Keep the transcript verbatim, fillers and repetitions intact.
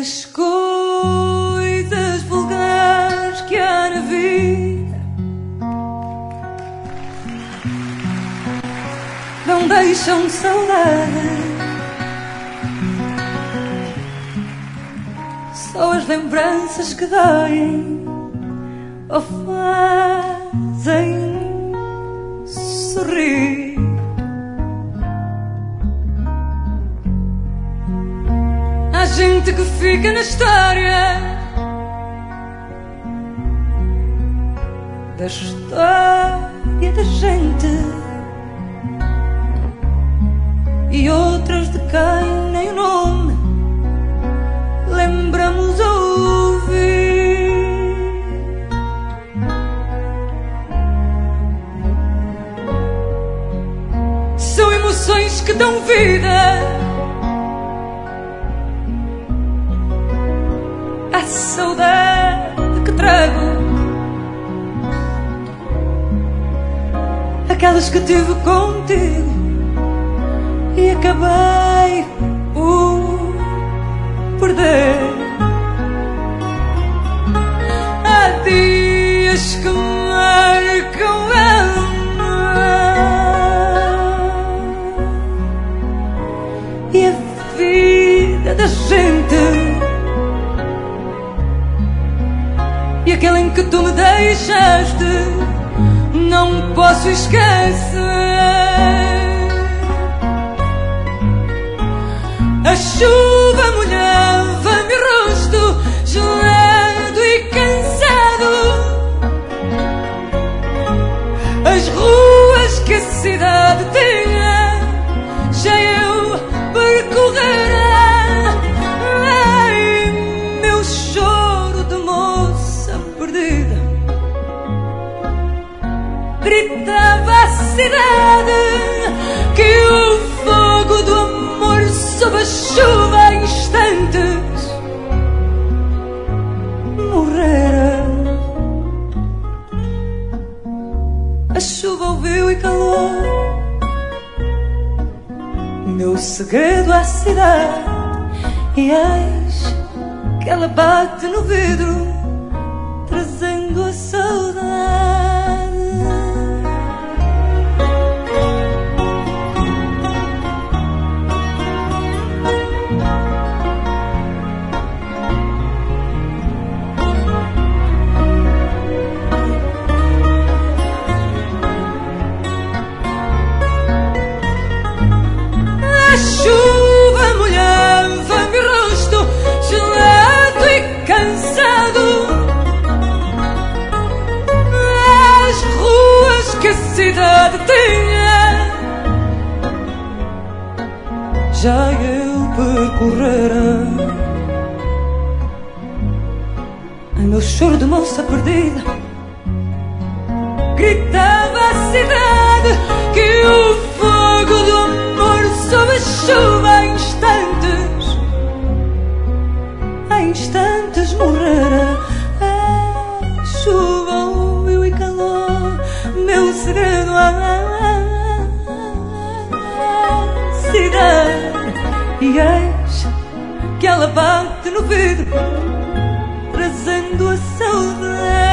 das coisas vulgares que há na vida não deixam saudade. Só as lembranças que doem ou fazem sorrir. Há gente que fica na história da história da gente, e outras de quem nem o nome lembramos ouvir. São emoções que dão vida à saudade que trago, aquelas que tive contigo e acabei por perder. Há dias que marcam e a vida da gente, e aquele em que tu me deixaste não posso esquecer. A chuva molhava meu rosto, gelado e cansado. As ruas que a cidade tinha já eu percorrera. Ai, meu choro de moça perdida gritava à cidade que o fogo do amor sob a chuva em instantes morrera. A chuva ouviu e calou meu segredo à cidade, e eis que ela bate no vidro trazendo a saudade. A chuva molhava meu rosto, gelado e cansado. As ruas que a cidade tinha já eu percorrera. Ai, meu choro de moça perdida gritava à cidade que o fogo do amor sob a chuva em instantes, em instantes morrera. A chuva ouviu e calou meu segredo à cidade, e eis que ela bate no vidro trazendo a saudade.